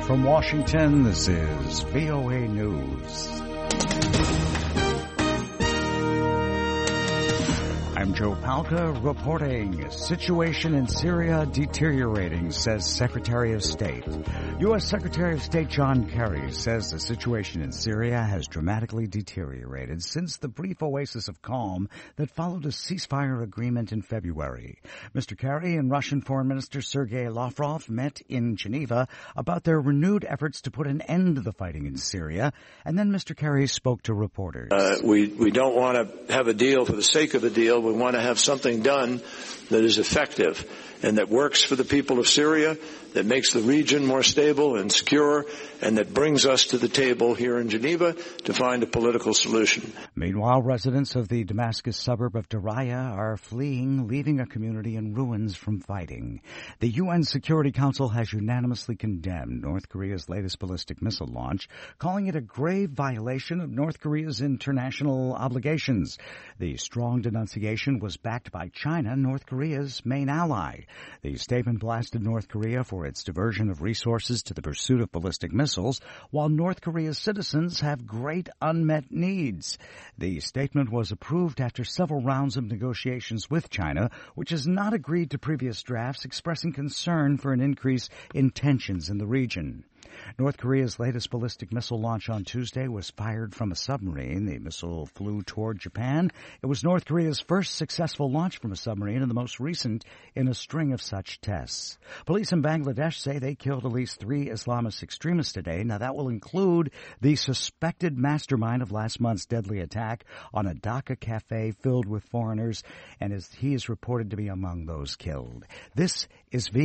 From Washington, this is VOA News. I'm Joe Palca reporting. Situation in Syria deteriorating, says Secretary of State. U.S. Secretary of State John Kerry says the situation in Syria has dramatically deteriorated since the brief oasis of calm that followed a ceasefire agreement in February. Mr. Kerry and Russian Foreign Minister Sergei Lavrov met in Geneva about their renewed efforts to put an end to the fighting in Syria, and then Mr. Kerry spoke to reporters. We don't want to have a deal for the sake of a deal. We want to have something done that is effective and that works for the people of Syria, that makes the region more stable and secure, and that brings us to the table here in Geneva to find a political solution. Meanwhile, residents of the Damascus suburb of Daraya are fleeing, leaving a community in ruins from fighting. The UN Security Council has unanimously condemned North Korea's latest ballistic missile launch, calling it a grave violation of North Korea's international obligations. The strong denunciation was backed by China, North Korea's main ally. The statement blasted North Korea for its diversion of resources to the pursuit of ballistic missiles, while North Korea's citizens have great unmet needs. The statement was approved after several rounds of negotiations with China, which has not agreed to previous drafts expressing concern for an increase in tensions in the region. North Korea's latest ballistic missile launch on Tuesday was fired from a submarine. The missile flew toward Japan. It was North Korea's first successful launch from a submarine and the most recent in a string of such tests. Police in Bangladesh say they killed at least 3 Islamist extremists today. Now, that will include the suspected mastermind of last month's deadly attack on a Dhaka cafe filled with foreigners, and he is reported to be among those killed. This is